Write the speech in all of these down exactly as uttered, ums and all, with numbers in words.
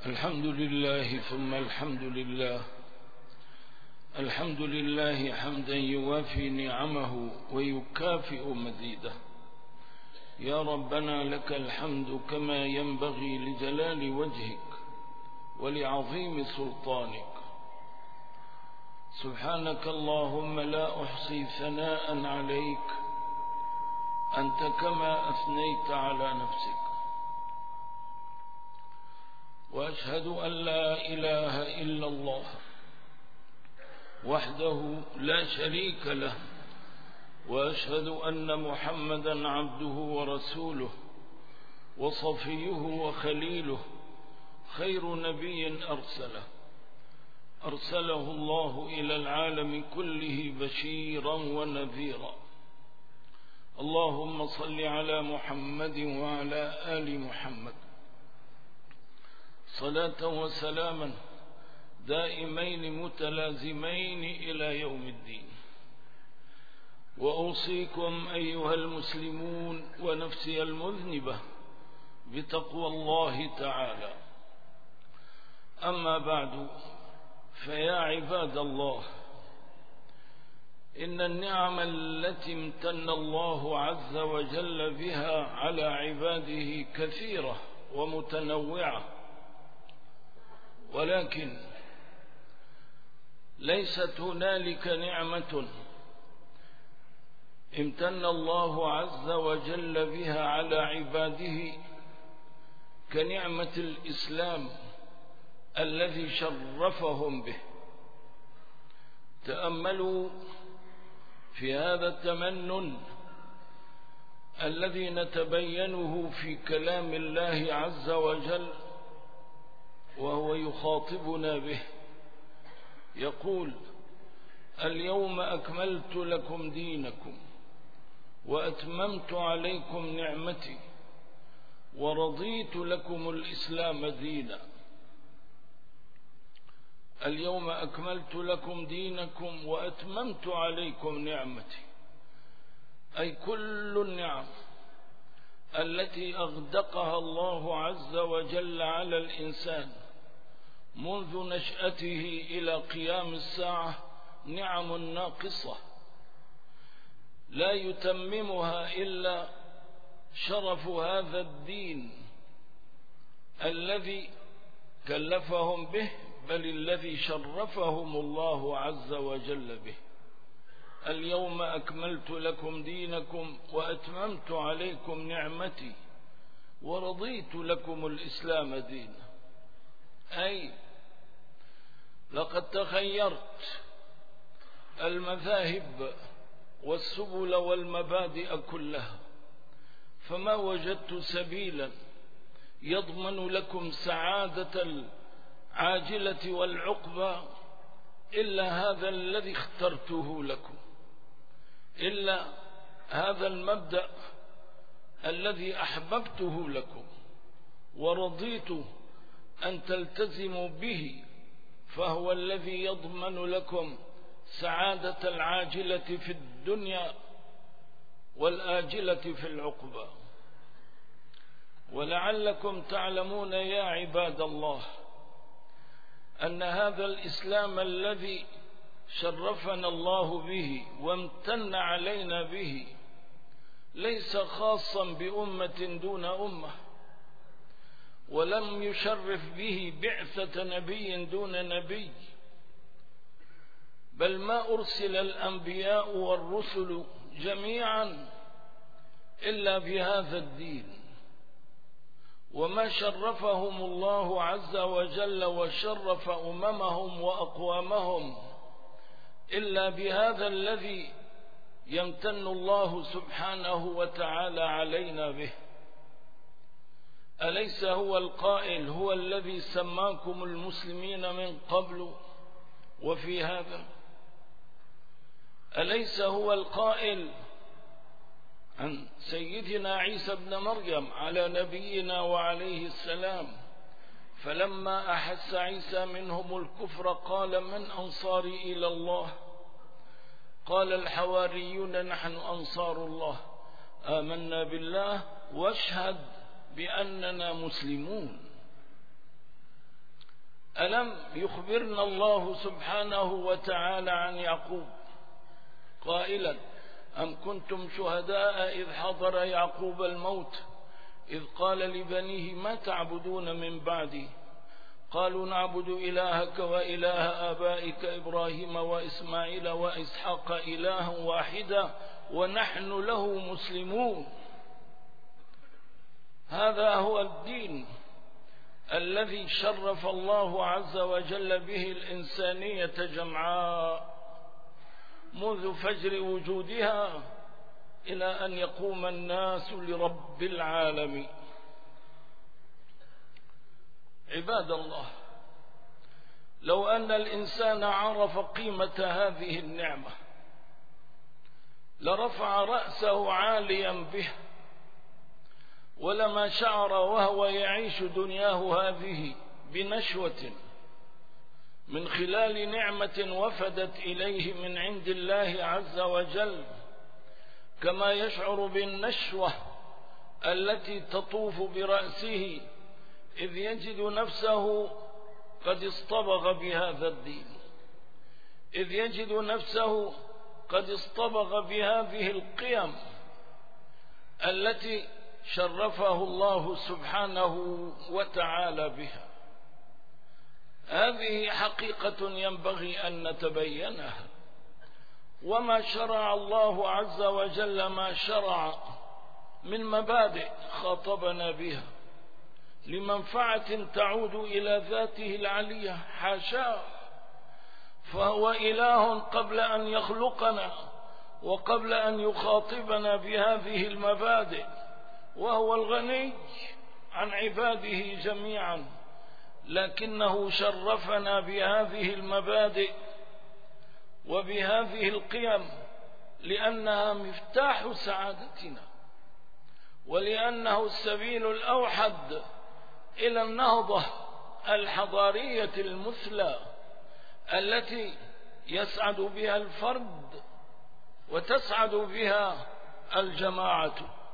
الحمد لله ثم الحمد لله. الحمد لله حمدا يوافي نعمه ويكافئ مزيده. يا ربنا لك الحمد كما ينبغي لجلال وجهك ولعظيم سلطانك. سبحانك اللهم لا أحصي ثناء عليك أنت كما أثنيت على نفسك. وأشهد أن لا إله إلا الله وحده لا شريك له، وأشهد أن محمدا عبده ورسوله وصفيه وخليله، خير نبي أرسله أرسله الله إلى العالم كله بشيرا ونذيرا. اللهم صل على محمد وعلى آل محمد صلاة وسلاما دائمين متلازمين إلى يوم الدين. وأوصيكم أيها المسلمون ونفسي المذنبة بتقوى الله تعالى. أما بعد، فيا عباد الله، إن النعم التي امتن الله عز وجل بها على عباده كثيرة ومتنوعة، ولكن ليست هنالك نعمة امتن الله عز وجل بها على عباده كنعمة الإسلام الذي شرفهم به. تأملوا في هذا التمنن الذي نتبينه في كلام الله عز وجل وهو يخاطبنا به، يقول: اليوم أكملت لكم دينكم وأتممت عليكم نعمتي ورضيت لكم الإسلام دينا. اليوم أكملت لكم دينكم وأتممت عليكم نعمتي، أي كل النعم التي أغدقها الله عز وجل على الإنسان منذ نشأته إلى قيام الساعة نعم ناقصة لا يتممها إلا شرف هذا الدين الذي كلفهم به، بل الذي شرفهم الله عز وجل به. اليوم أكملت لكم دينكم وأتممت عليكم نعمتي ورضيت لكم الإسلام دينا، أي لقد تخيرت المذاهب والسبل والمبادئ كلها، فما وجدت سبيلا يضمن لكم سعادة العاجلة والعقبى إلا هذا الذي اخترته لكم، إلا هذا المبدأ الذي أحببته لكم ورضيت أن تلتزموا به، فهو الذي يضمن لكم سعادة العاجلة في الدنيا والآجلة في العقبى. ولعلكم تعلمون يا عباد الله أن هذا الإسلام الذي شرفنا الله به وامتن علينا به ليس خاصا بأمة دون أمة، ولم يشرف به بعثة نبي دون نبي، بل ما أرسل الأنبياء والرسل جميعا إلا بهذا الدين، وما شرفهم الله عز وجل وشرف أممهم وأقوامهم إلا بهذا الذي يمتن الله سبحانه وتعالى علينا به. أليس هو القائل: هو الذي سماكم المسلمين من قبل وفي هذا؟ أليس هو القائل عن سيدنا عيسى بن مريم على نبينا وعليه السلام: فلما أحس عيسى منهم الكفر قال من أنصاري إلى الله؟ قال الحواريون نحن أنصار الله، آمنا بالله واشهد بأننا مسلمون. ألم يخبرنا الله سبحانه وتعالى عن يعقوب قائلا: أم كنتم شهداء إذ حضر يعقوب الموت إذ قال لبنيه ما تعبدون من بعدي قالوا نعبد إلهك وإله آبائك إبراهيم وإسماعيل وإسحاق إلها واحدا ونحن له مسلمون. هذا هو الدين الذي شرف الله عز وجل به الإنسانية جمعاء منذ فجر وجودها إلى أن يقوم الناس لرب العالمين. عباد الله، لو أن الإنسان عرف قيمة هذه النعمة لرفع رأسه عاليا به، ولما شعر وهو يعيش دنياه هذه بنشوة من خلال نعمة وفدت إليه من عند الله عز وجل، كما يشعر بالنشوة التي تطوف برأسه إذ يجد نفسه قد اصطبغ بهذا الدين، إذ يجد نفسه قد اصطبغ بهذه القيم التي شرفه الله سبحانه وتعالى بها. هذه حقيقة ينبغي أن نتبينها. وما شرع الله عز وجل ما شرع من مبادئ خاطبنا بها لمنفعة تعود إلى ذاته العلية، حاشاه، فهو إله قبل أن يخلقنا وقبل أن يخاطبنا بهذه المبادئ، وهو الغني عن عباده جميعا، لكنه شرفنا بهذه المبادئ وبهذه القيم لأنها مفتاح سعادتنا، ولأنه السبيل الأوحد إلى النهضة الحضارية المثلى التي يسعد بها الفرد وتسعد بها الجماعة.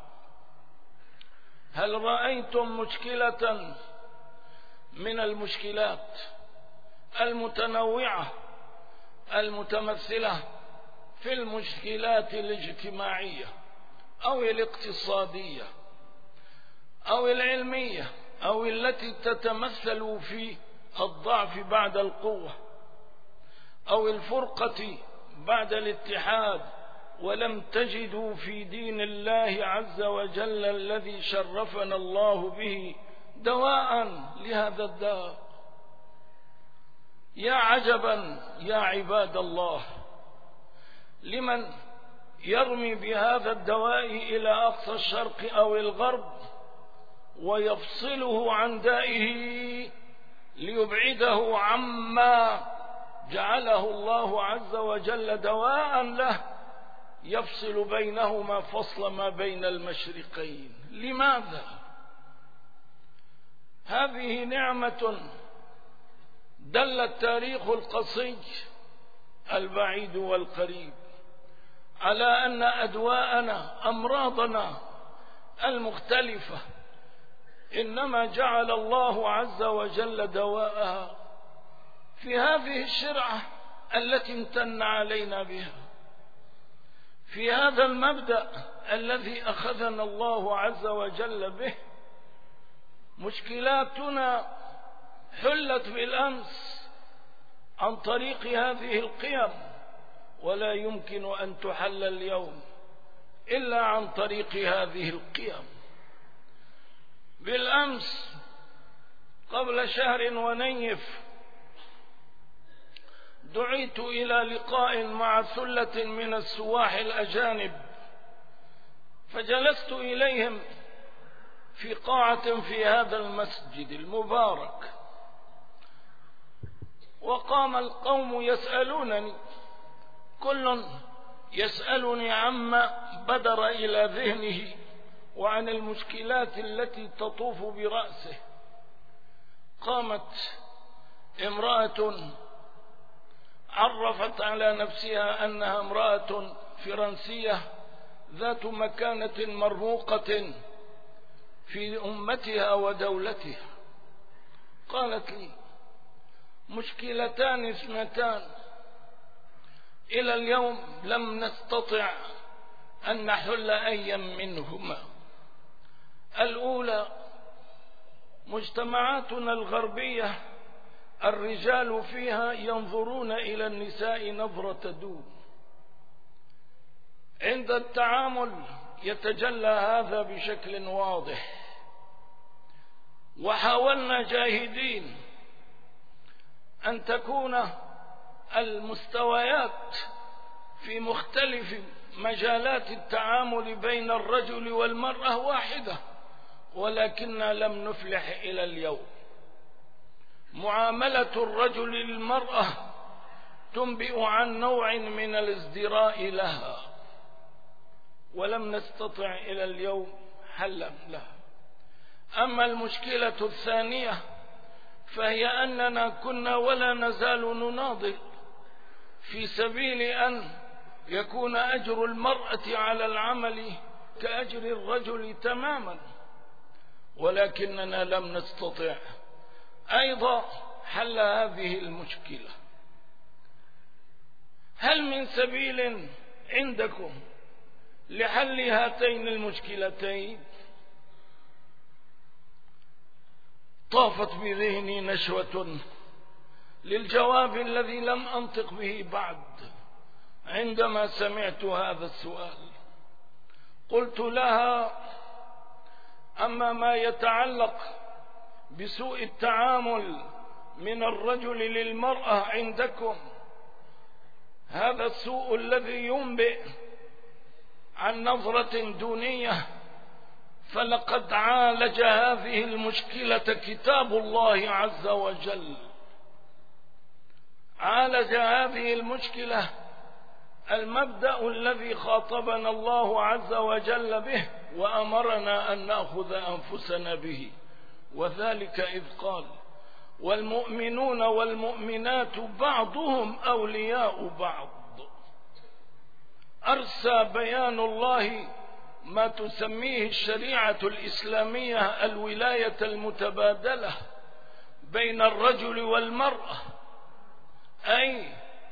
هل رأيتم مشكلة من المشكلات المتنوعة المتمثلة في المشكلات الاجتماعية أو الاقتصادية أو العلمية أو التي تتمثل في الضعف بعد القوة أو الفرقة بعد الاتحاد، ولم تجدوا في دين الله عز وجل الذي شرفنا الله به دواء لهذا الداء؟ يا عجبا يا عباد الله لمن يرمي بهذا الدواء إلى أقصى الشرق أو الغرب ويفصله عن دائه ليبعده عما جعله الله عز وجل دواء له يفصل بينهما فصل ما بين المشرقين. لماذا؟ هذه نعمة دل التاريخ القصي البعيد والقريب على أن أدواءنا أمراضنا المختلفة إنما جعل الله عز وجل دواءها في هذه الشرعة التي امتن علينا بها، في هذا المبدأ الذي أخذنا الله عز وجل به. مشكلاتنا حلت بالأمس عن طريق هذه القيم، ولا يمكن أن تحل اليوم إلا عن طريق هذه القيم. بالأمس قبل شهر ونيف دعيت إلى لقاء مع ثلة من السواح الأجانب، فجلست إليهم في قاعة في هذا المسجد المبارك، وقام القوم يسألونني، كل يسألني عما بدر إلى ذهنه وعن المشكلات التي تطوف برأسه. قامت امرأة عرفت على نفسها أنها امرأة فرنسية ذات مكانة مرموقة في أمتها ودولتها، قالت لي: مشكلتان اثنتان إلى اليوم لم نستطع أن نحل أي منهما. الأولى مجتمعاتنا الغربية الرجال فيها ينظرون إلى النساء نظرة دون، عند التعامل يتجلى هذا بشكل واضح، وحاولنا جاهدين أن تكون المستويات في مختلف مجالات التعامل بين الرجل والمرأة واحدة، ولكننا لم نفلح إلى اليوم. معاملة الرجل للمرأة تنبئ عن نوع من الازدراء لها، ولم نستطع إلى اليوم حلا لها. أما المشكلة الثانية فهي أننا كنا ولا نزال نناضل في سبيل أن يكون أجر المرأة على العمل كأجر الرجل تماما، ولكننا لم نستطع أيضا حل هذه المشكلة. هل من سبيل عندكم لحل هاتين المشكلتين؟ طافت بذهني نشوة للجواب الذي لم أنطق به بعد عندما سمعت هذا السؤال. قلت لها: أما ما يتعلق بسوء التعامل من الرجل للمرأة عندكم، هذا السوء الذي ينبئ عن نظرة دونية، فلقد عالج هذه المشكلة كتاب الله عز وجل. عالج هذه المشكلة المبدأ الذي خاطبنا الله عز وجل به وأمرنا أن نأخذ أنفسنا به، وذلك إذ قال: والمؤمنون والمؤمنات بعضهم أولياء بعض. أرسى بيان الله ما تسميه الشريعة الإسلامية الولاية المتبادلة بين الرجل والمرأة، أي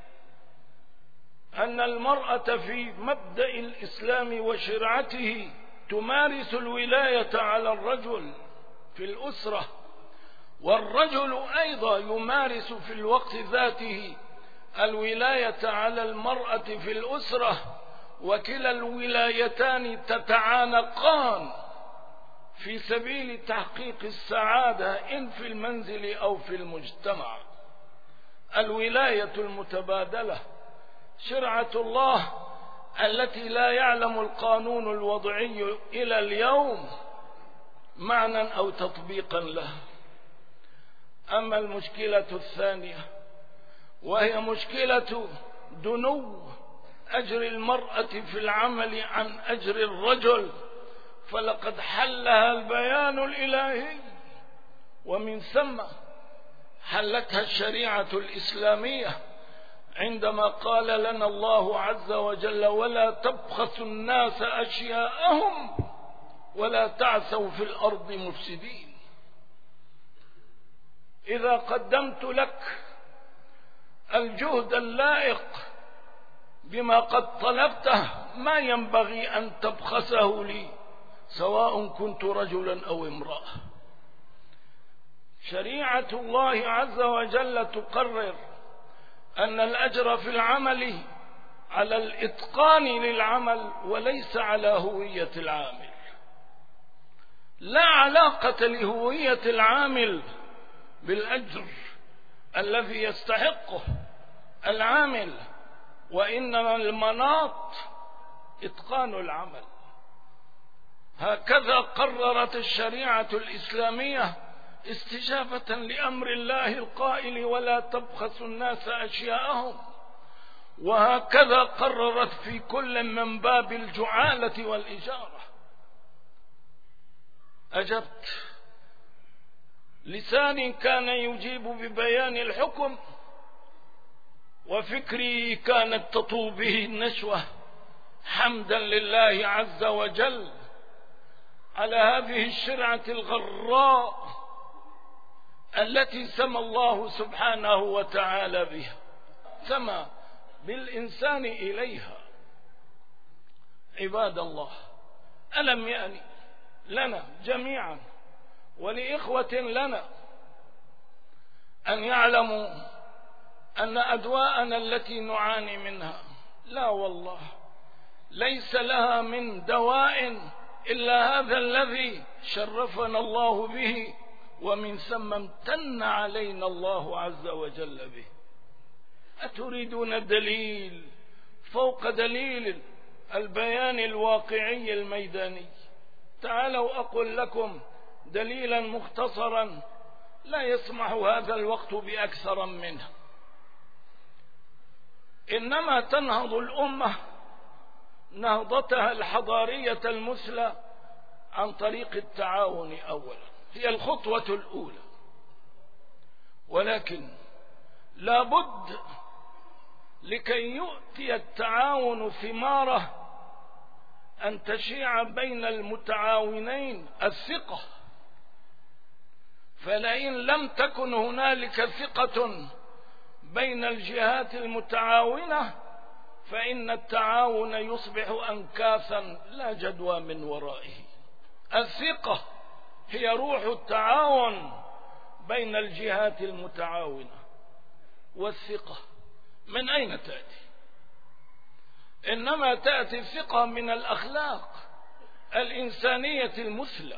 أن المرأة في مبدأ الإسلام وشرعته تمارس الولاية على الرجل في الأسرة، والرجل أيضا يمارس في الوقت ذاته الولاية على المرأة في الأسرة، وكلا الولايتان تتعانقان في سبيل تحقيق السعادة إن في المنزل أو في المجتمع. الولاية المتبادلة شرعة الله التي لا يعلم القانون الوضعي إلى اليوم معنى أو تطبيقا له. أما المشكلة الثانية وهي مشكلة دنو أجر المرأة في العمل عن أجر الرجل، فلقد حلها البيان الإلهي، ومن ثم حلتها الشريعة الإسلامية عندما قال لنا الله عز وجل: ولا تبخسوا الناس أشياءهم ولا تعثوا في الأرض مفسدين. إذا قدمت لك الجهد اللائق بما قد طلبته ما ينبغي أن تبخسه لي، سواء كنت رجلا أو امرأة. شريعة الله عز وجل تقرر أن الأجر في العمل على الإتقان للعمل وليس على هوية العامل. لا علاقة لهوية العامل بالأجر الذي يستحقه العامل، وإنما المناط إتقان العمل. هكذا قررت الشريعة الإسلامية استجابة لأمر الله القائل: ولا تبخسوا الناس أشياءهم. وهكذا قررت في كل من باب الجعالة والإجارة. أجبت. لساني كان يجيب ببيان الحكم، وفكري كانت تطوب به النشوة، حمدا لله عز وجل على هذه الشرعة الغراء التي سمى الله سبحانه وتعالى بها، سمى بالإنسان إليها. عباد الله، ألم يأن لنا جميعا ولإخوة لنا أن يعلموا أن أدواءنا التي نعاني منها لا والله ليس لها من دواء إلا هذا الذي شرفنا الله به، ومن ثم امتن علينا الله عز وجل به. أتريدون دليل فوق دليل البيان الواقعي الميداني؟ تعالوا أقول لكم دليلا مختصرا لا يسمح هذا الوقت بأكثر منه. إنما تنهض الأمة نهضتها الحضارية المثلى عن طريق التعاون أولا، هي الخطوة الأولى، ولكن لابد لكي يؤتي التعاون ثماره أن تشيع بين المتعاونين الثقة. فلئن لم تكن هنالك ثقة بين الجهات المتعاونة فإن التعاون يصبح أنكاثا لا جدوى من ورائه. الثقة هي روح التعاون بين الجهات المتعاونة. والثقة من أين تأتي؟ إنما تأتي الثقة من الأخلاق الإنسانية المثلى.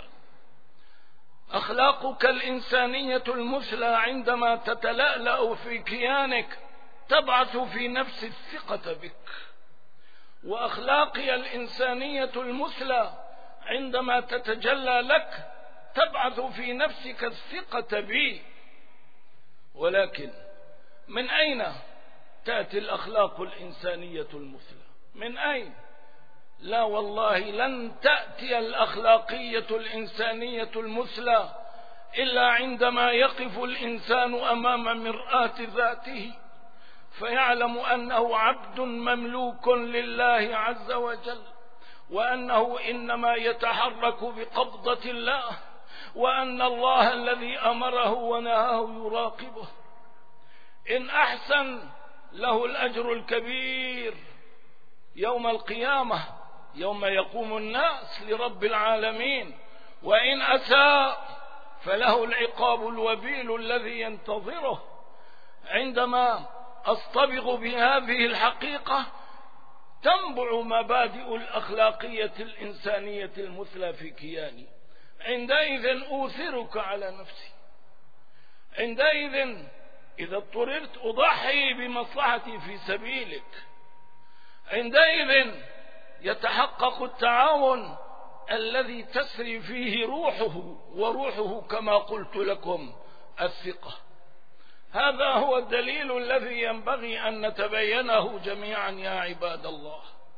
أخلاقك الإنسانية المثلى عندما تتلألأ في كيانك تبعث في نفس الثقة بك، وأخلاقي الإنسانية المثلى عندما تتجلى لك تبعث في نفسك الثقة بي. ولكن من أين تأتي الأخلاق الإنسانية المثلى؟ من أين؟ لا والله لن تأتي الأخلاقية الإنسانية المثلى إلا عندما يقف الإنسان أمام مرآة ذاته فيعلم أنه عبد مملوك لله عز وجل، وأنه إنما يتحرك بقبضة الله، وأن الله الذي أمره ونهاه يراقبه. إن أحسن له الأجر الكبير يوم القيامة يوم يقوم الناس لرب العالمين، وإن أساء فله العقاب الوبيل الذي ينتظره. عندما أصطبغ بهذه الحقيقة تنبع مبادئ الأخلاقية الإنسانية المثلى في كياني. عندئذ أوثرك على نفسي، عندئذ إذا اضطررت أضحي بمصلحتي في سبيلك، عندئذ يتحقق التعاون الذي تسري فيه روحه، وروحه كما قلت لكم الثقة. هذا هو الدليل الذي ينبغي أن نتبينه جميعا يا عباد الله.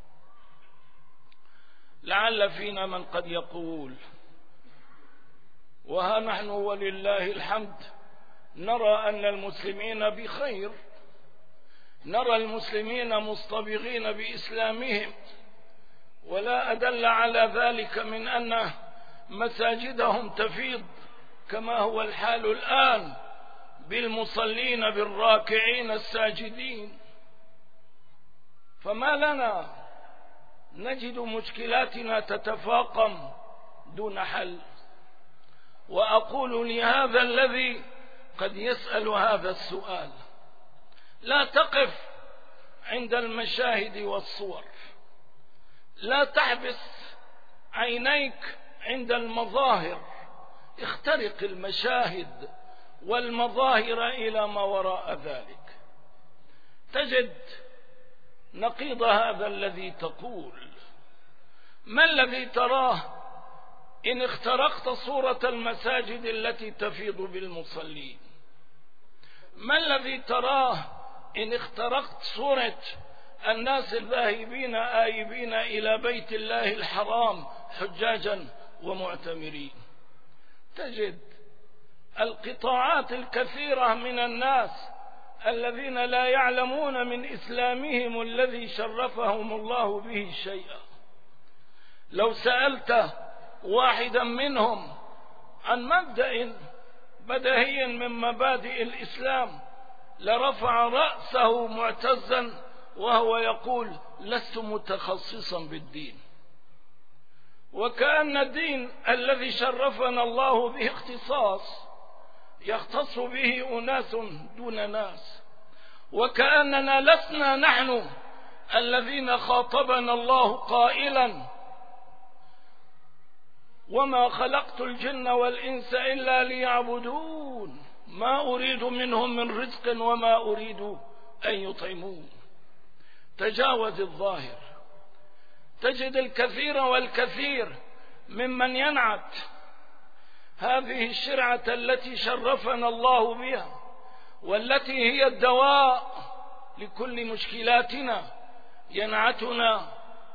لعل فينا من قد يقول وها نحن ولله الحمد نرى أن المسلمين بخير، نرى المسلمين مصطبغين بإسلامهم، ولا أدل على ذلك من أن مساجدهم تفيض كما هو الحال الآن بالمصلين بالراكعين الساجدين. فما لنا نجد مشكلاتنا تتفاقم دون حل؟ وأقول لهذا الذي قد يسأل هذا السؤال: لا تقف عند المشاهد والصور، لا تحبس عينيك عند المظاهر، اخترق المشاهد والمظاهر إلى ما وراء ذلك. تجد نقيض هذا الذي تقول. ما الذي تراه إن اخترقت صورة المساجد التي تفيض بالمصلين؟ ما الذي تراه إن اخترقت صورة الناس الذاهبين آيبين إلى بيت الله الحرام حجاجا ومعتمرين؟ تجد القطاعات الكثيرة من الناس الذين لا يعلمون من إسلامهم الذي شرفهم الله به شيئا. لو سألت واحدا منهم عن مبدأ بديهيا من مبادئ الإسلام لرفع رأسه معتزا وهو يقول لست متخصصا بالدين، وكأن الدين الذي شرفنا الله به اختصاص يختص به أناس دون ناس، وكأننا لسنا نحن الذين خاطبنا الله قائلا وما خلقت الجن والإنس إلا ليعبدون ما أريد منهم من رزق وما أريد أن يطعمون. تجاوز الظاهر، تجد الكثير والكثير ممن ينعت هذه الشرعة التي شرفنا الله بها والتي هي الدواء لكل مشكلاتنا، ينعتنا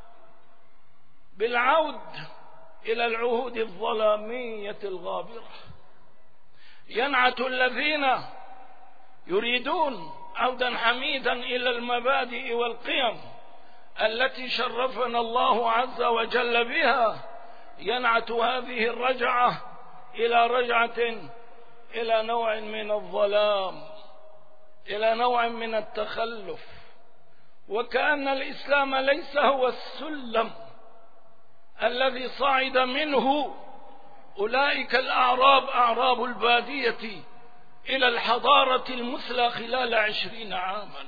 بالعود إلى العهود الظلامية الغابرة، ينعت الذين يريدون عودا حميدا إلى المبادئ والقيم التي شرفنا الله عز وجل بها، ينعت هذه الرجعة إلى رجعة إلى نوع من الظلام، إلى نوع من التخلف، وكأن الإسلام ليس هو السلم الذي صعد منه أولئك الأعراب أعراب البادية إلى الحضارة المثلى خلال عشرين عاما.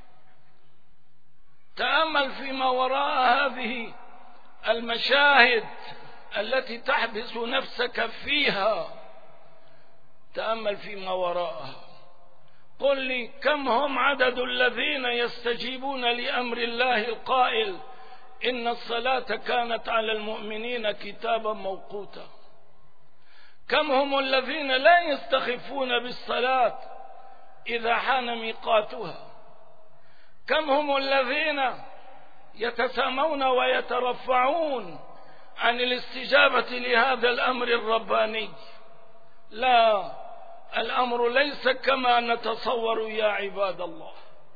تأمل فيما وراء هذه المشاهد التي تحبس نفسك فيها، تأمل فيما وراءها. قل لي كم هم عدد الذين يستجيبون لأمر الله القائل إن الصلاة كانت على المؤمنين كتابا موقوتا؟ كم هم الذين لا يستخفون بالصلاة إذا حان ميقاتها؟ كم هم الذين يتسامون ويترفعون عن الاستجابة لهذا الأمر الرباني؟ لا، الأمر ليس كما نتصور يا عباد الله،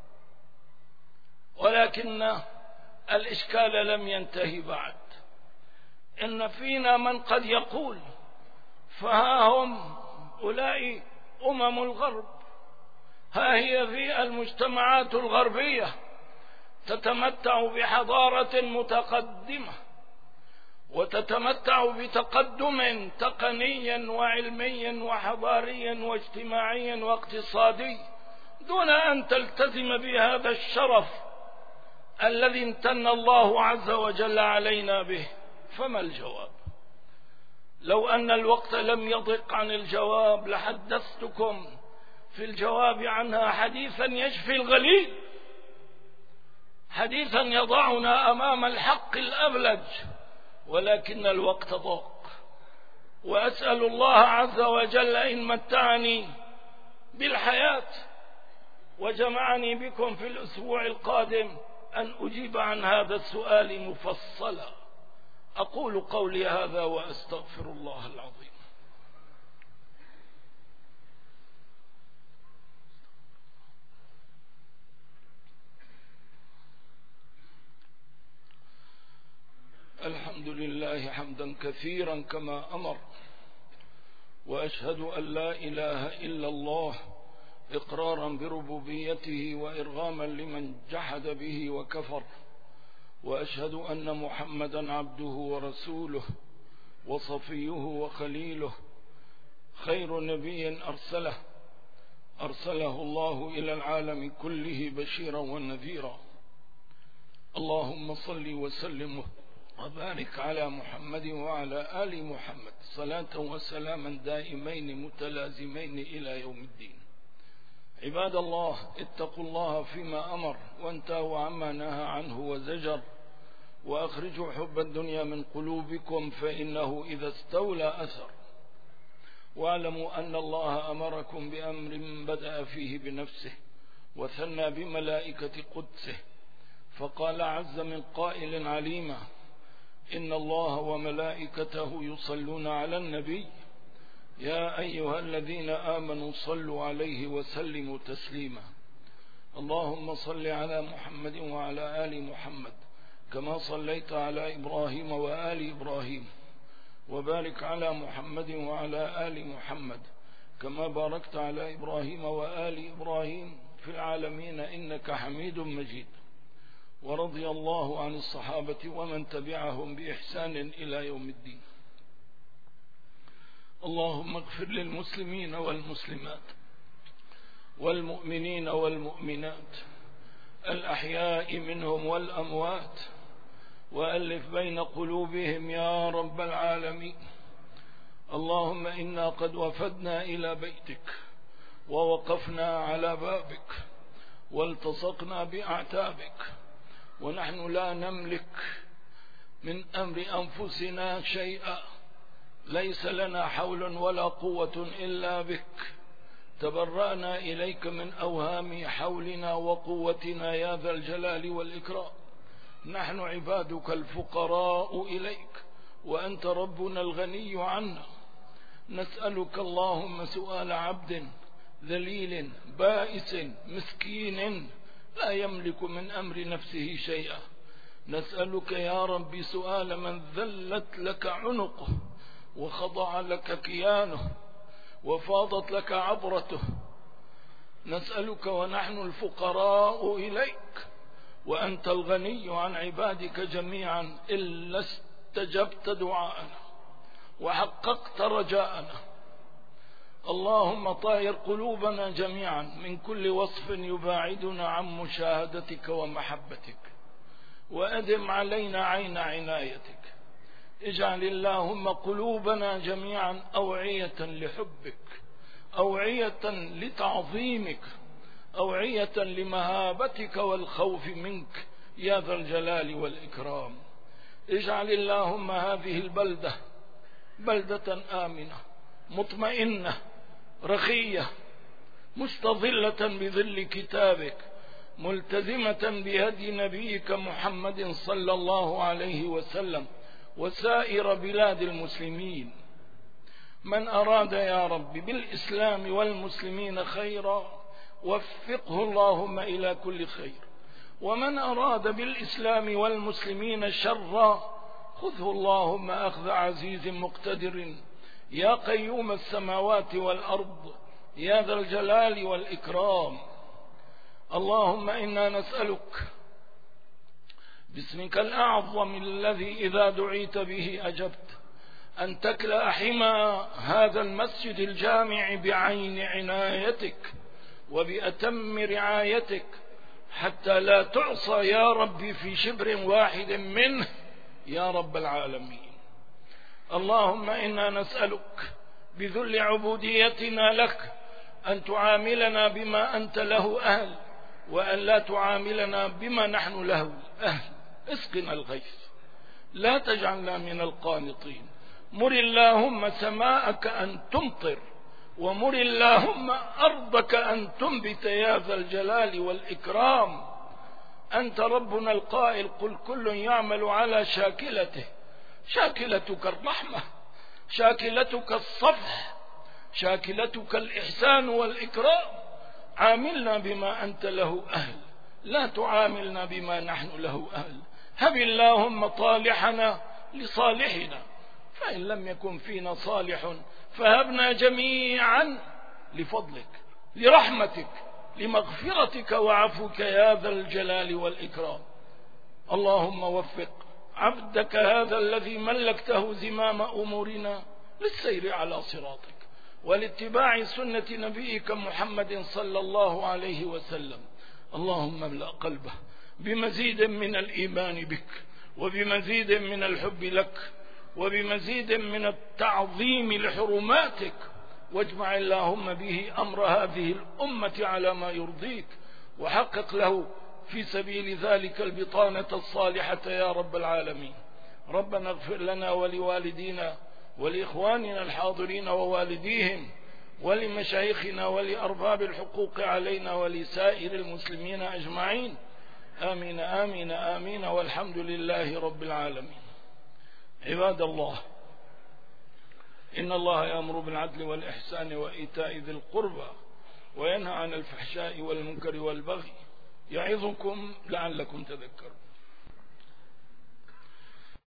ولكن الإشكال لم ينتهي بعد. إن فينا من قد يقول فها هم أولئك أمم الغرب، ها هي ذي المجتمعات الغربية تتمتع بحضارة متقدمة وتتمتع بتقدم تقني وعلمي وحضاري واجتماعي واقتصادي دون أن تلتزم بهذا الشرف الذي امتن الله عز وجل علينا به. فما الجواب؟ لو أن الوقت لم يضق عن الجواب لحدثتكم في الجواب عنها حديثا يشفي الغليل، حديثا يضعنا أمام الحق الأبلج، ولكن الوقت ضاق. وأسأل الله عز وجل إن متعني بالحياة وجمعني بكم في الأسبوع القادم أن أجيب عن هذا السؤال مفصلا. أقول قولي هذا وأستغفر الله العظيم. الحمد لله حمدا كثيرا كما أمر، وأشهد أن لا إله إلا الله إقرارا بربوبيته وإرغاما لمن جحد به وكفر، وأشهد أن محمدا عبده ورسوله وصفيه وخليله، خير نبي أرسله أرسله الله إلى العالم كله بشيرا ونذيرا. اللهم صل وسلم وبارك على محمد وعلى آل محمد صلاة وسلاما دائمين متلازمين إلى يوم الدين. عباد الله، اتقوا الله فيما أمر وانتهوا عما نهى عنه وزجر، وأخرجوا حب الدنيا من قلوبكم فإنه إذا استولى أثر. واعلموا أن الله أمركم بأمر بدأ فيه بنفسه وثنى بملائكة قدسه، فقال عز من قائل عليما: إن الله وملائكته يصلون على النبي يا أيها الذين آمنوا صلوا عليه وسلموا تسليما. اللهم صل على محمد وعلى آل محمد كما صليت على إبراهيم وآل إبراهيم، وبارك على محمد وعلى آل محمد كما باركت على إبراهيم وآل إبراهيم في العالمين إنك حميد مجيد. ورضي الله عن الصحابة ومن تبعهم بإحسان إلى يوم الدين. اللهم اغفر للمسلمين والمسلمات والمؤمنين والمؤمنات الأحياء منهم والأموات، وألف بين قلوبهم يا رب العالمين. اللهم إنا قد وفدنا إلى بيتك ووقفنا على بابك والتصقنا بأعتابك، ونحن لا نملك من أمر أنفسنا شيئا، ليس لنا حول ولا قوة إلا بك. تبرأنا إليك من أوهام حولنا وقوتنا يا ذا الجلال والإكرام. نحن عبادك الفقراء إليك، وأنت ربنا الغني عنا. نسألك اللهم سؤال عبد ذليل بائس مسكين لا يملك من أمر نفسه شيئا. نسألك يا رب سؤال من ذلت لك عنقه وخضع لك كيانه وفاضت لك عبرته. نسألك ونحن الفقراء إليك وأنت الغني عن عبادك جميعا، إلا استجبت دعاءنا وحققت رجاءنا. اللهم طاهر قلوبنا جميعا من كل وصف يباعدنا عن مشاهدتك ومحبتك، وأدم علينا عين عنايتك. اجعل اللهم قلوبنا جميعا أوعية لحبك، أوعية لتعظيمك، أوعية لمهابتك والخوف منك يا ذا الجلال والإكرام. اجعل اللهم هذه البلدة بلدة آمنة مطمئنة رخية مستظلة بظل كتابك، ملتزمة بهدي نبيك محمد صلى الله عليه وسلم وسائر بلاد المسلمين. من أراد يا رب بالإسلام والمسلمين خيرا وفقه اللهم إلى كل خير، ومن أراد بالإسلام والمسلمين شرا خذه اللهم أخذ عزيز مقتدر يا قيوم السماوات والأرض يا ذا الجلال والإكرام. اللهم إنا نسألك باسمك الأعظم الذي إذا دعيت به أجبت أن تكلأ حمى هذا المسجد الجامع بعين عنايتك وبأتم رعايتك، حتى لا تعصى يا رب في شبر واحد منه يا رب العالمين. اللهم إنا نسألك بذل عبوديتنا لك أن تعاملنا بما أنت له أهل، وأن لا تعاملنا بما نحن له أهل. اسقنا الغيث، لا تجعلنا من القانطين. مر اللهم سماءك أن تمطر، ومر اللهم أرضك أن تنبت يا ذا الجلال والإكرام. أنت ربنا القائل قل كل يعمل على شاكلته، شاكلتك الرحمة، شاكلتك الصفح، شاكلتك الإحسان والإكرام. عاملنا بما أنت له أهل، لا تعاملنا بما نحن له أهل. هب اللهم طالحنا لصالحنا، فإن لم يكن فينا صالح فهبنا جميعا لفضلك لرحمتك لمغفرتك وعفوك يا ذا الجلال والإكرام. اللهم وفق عبدك هذا الذي ملكته زمام أمورنا للسير على صراطك ولاتباع سنة نبيك محمد صلى الله عليه وسلم. اللهم املأ قلبه بمزيد من الإيمان بك، وبمزيد من الحب لك، وبمزيد من التعظيم لحرماتك، واجمع اللهم به أمر هذه الأمة على ما يرضيك، وحقق له في سبيل ذلك البطانة الصالحة يا رب العالمين. ربنا اغفر لنا ولوالدينا ولإخواننا الحاضرين ووالديهم ولمشايخنا ولأرباب الحقوق علينا ولسائر المسلمين أجمعين. آمين آمين آمين، والحمد لله رب العالمين. عباد الله، إن الله يأمر بالعدل والإحسان وإيتاء ذي القربى وينهى عن الفحشاء والمنكر والبغي، يعظكم لعلكم تذكرون.